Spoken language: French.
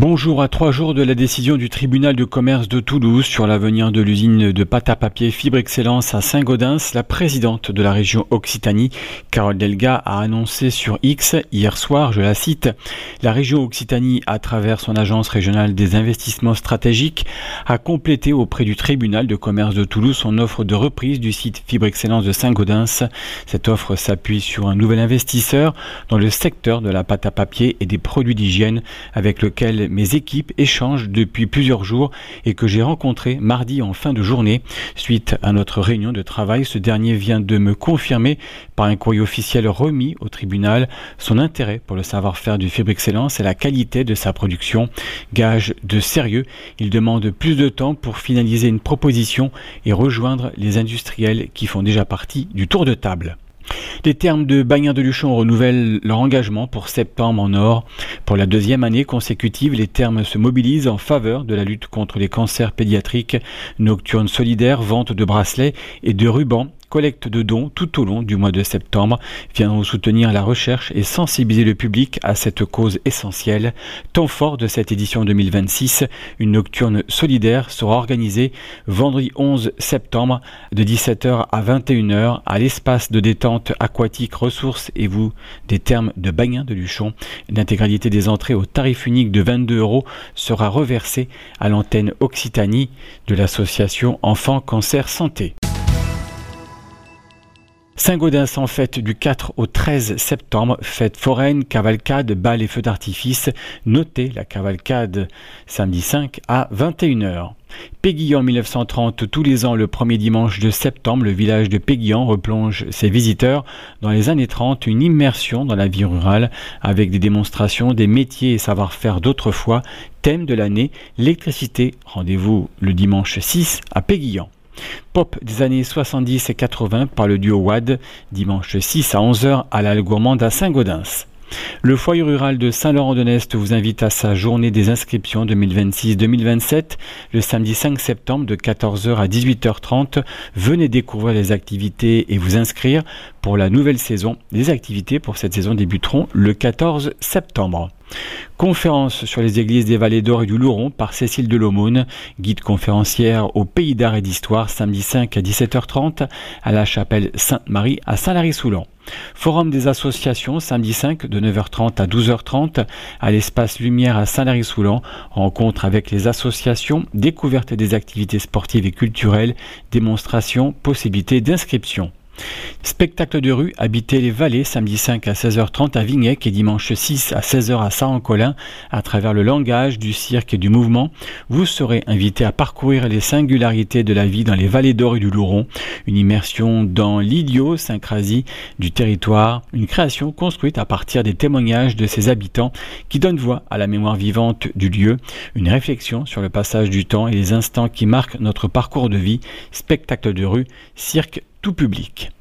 Bonjour. À 3 jours de la décision du tribunal de commerce de Toulouse sur l'avenir de l'usine de pâte à papier Fibre Excellence à Saint-Gaudens, la présidente de la région Occitanie, Carole Delga, a annoncé sur X hier soir, je la cite, « La région Occitanie, à travers son agence régionale des investissements stratégiques, a complété auprès du tribunal de commerce de Toulouse son offre de reprise du site Fibre Excellence de Saint-Gaudens. Cette offre s'appuie sur un nouvel investisseur dans le secteur de la pâte à papier et des produits d'hygiène avec lequel mes équipes échangent depuis plusieurs jours et que j'ai rencontré mardi en fin de journée. Suite à notre réunion de travail, ce dernier vient de me confirmer par un courrier officiel remis au tribunal son intérêt pour le savoir-faire du Fibre Excellence et la qualité de sa production. Gage de sérieux, il demande plus de temps pour finaliser une proposition et rejoindre les industriels qui font déjà partie du tour de table. Les Thermes de Bagnin-de-Luchon renouvellent leur engagement pour septembre en or. Pour la deuxième année consécutive, les Thermes se mobilisent en faveur de la lutte contre les cancers pédiatriques. Nocturne solidaire, vente de bracelets et de rubans, collecte de dons tout au long du mois de septembre viendront soutenir la recherche et sensibiliser le public à cette cause essentielle. Temps fort de cette édition 2026, une nocturne solidaire sera organisée vendredi 11 septembre de 17h à 21h à l'espace de détente aquatique ressources et vous des Thermes de Bagnin-de-Luchon. L'intégralité des entrées au tarif unique de 22 € sera reversée à l'antenne Occitanie de l'association Enfants Cancer Santé. Saint-Gaudens en fête du 4 au 13 septembre, fête foraine, cavalcade, bal et feux d'artifice. Notez la cavalcade samedi 5 à 21h. Péguillan 1930, tous les ans le premier dimanche de septembre, le village de Péguillan replonge ses visiteurs dans les années 30, une immersion dans la vie rurale avec des démonstrations des métiers et savoir-faire d'autrefois. Thème de l'année, l'électricité. Rendez-vous le dimanche 6 à Péguillan. Pop des années 70 et 80 par le duo WAD, dimanche 6 à 11h à la Halle Gourmande à Saint-Gaudens. Le foyer rural de Saint-Laurent-de-Nest vous invite à sa journée des inscriptions 2026-2027, le samedi 5 septembre de 14h à 18h30. Venez découvrir les activités et vous inscrire pour la nouvelle saison. Les activités pour cette saison débuteront le 14 septembre. Conférence sur les églises des Vallées d'Or et du Louron par Cécile Delaumône, guide conférencière au Pays d'Art et d'Histoire, samedi 5 à 17h30 à la chapelle Sainte-Marie à Saint-Lary-Soulan. Forum des associations, samedi 5 de 9h30 à 12h30 à l'espace Lumière à Saint-Lary-Soulan. Rencontre avec les associations, découverte des activités sportives et culturelles, démonstration, possibilité d'inscription. Spectacle de rue, habiter les vallées, samedi 5 à 16h30 à Vignec et dimanche 6 à 16h à Saint-Colin. À travers le langage, du cirque et du mouvement, vous serez invité à parcourir les singularités de la vie dans les vallées d'Or et du Louron. Une immersion dans l'idiosyncrasie du territoire, une création construite à partir des témoignages de ses habitants qui donne voix à la mémoire vivante du lieu. Une réflexion sur le passage du temps et les instants qui marquent notre parcours de vie. Spectacle de rue, cirque tout public.